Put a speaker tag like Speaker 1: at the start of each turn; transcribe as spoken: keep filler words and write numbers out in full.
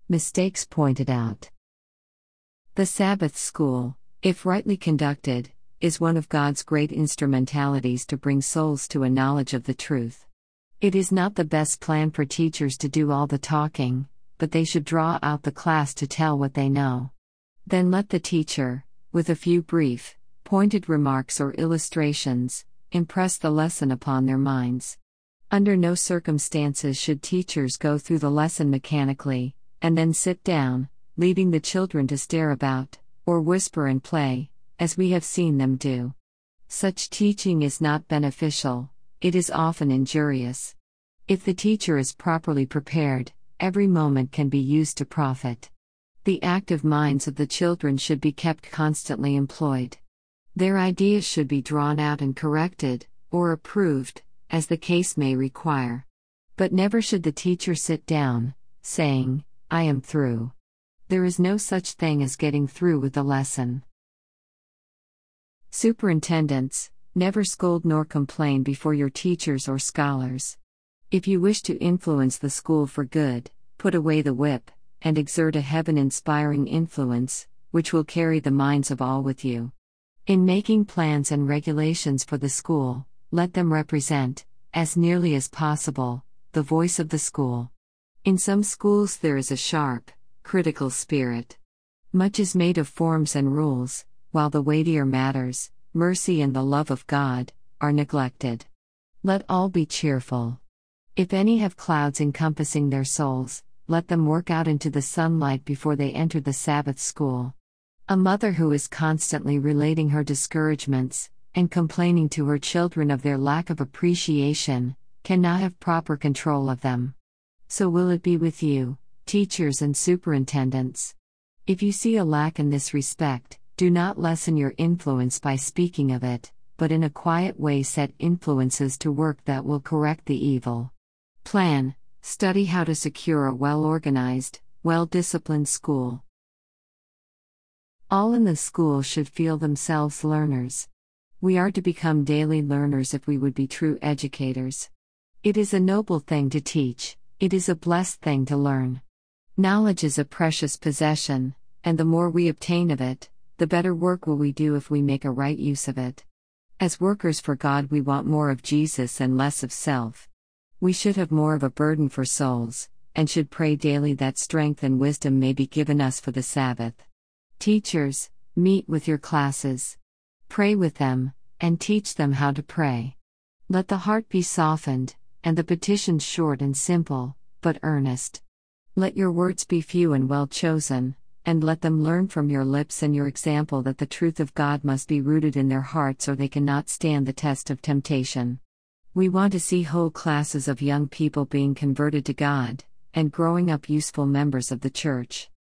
Speaker 1: Mistakes pointed out. The Sabbath School, if rightly conducted, is one of God's great instrumentalities to bring souls to a knowledge of the truth. It is not the best plan for teachers to do all the talking, but they should draw out the class to tell what they know. Then let the teacher, with a few brief, pointed remarks or illustrations, impress the lesson upon their minds. Under no circumstances should teachers go through the lesson mechanically, and then sit down, leaving the children to stare about, or whisper and play, as we have seen them do. Such teaching is not beneficial, it is often injurious. If the teacher is properly prepared, every moment can be used to profit. The active minds of the children should be kept constantly employed. Their ideas should be drawn out and corrected, or approved, as the case may require. But never should the teacher sit down, saying, "I am through." There is no such thing as getting through with the lesson. Superintendents, never scold nor complain before your teachers or scholars. If you wish to influence the school for good, put away the whip, and exert a heaven-inspiring influence, which will carry the minds of all with you. In making plans and regulations for the school, let them represent, as nearly as possible, the voice of the school. In some schools there is a sharp, critical spirit. Much is made of forms and rules, while the weightier matters, mercy and the love of God, are neglected. Let all be cheerful. If any have clouds encompassing their souls, let them work out into the sunlight before they enter the Sabbath school. A mother who is constantly relating her discouragements, and complaining to her children of their lack of appreciation, cannot have proper control of them. So will it be with you, teachers and superintendents. If you see a lack in this respect, do not lessen your influence by speaking of it, but in a quiet way set influences to work that will correct the evil. Plan, study how to secure a well-organized, well-disciplined school. All in the school should feel themselves learners. We are to become daily learners if we would be true educators. It is a noble thing to teach, it is a blessed thing to learn. Knowledge is a precious possession, and the more we obtain of it, the better work will we do if we make a right use of it. As workers for God, we want more of Jesus and less of self. We should have more of a burden for souls, and should pray daily that strength and wisdom may be given us for the Sabbath. Teachers, meet with your classes. Pray with them, and teach them how to pray. Let the heart be softened, and the petitions short and simple, but earnest. Let your words be few and well chosen, and let them learn from your lips and your example that the truth of God must be rooted in their hearts or they cannot stand the test of temptation. We want to see whole classes of young people being converted to God, and growing up useful members of the church.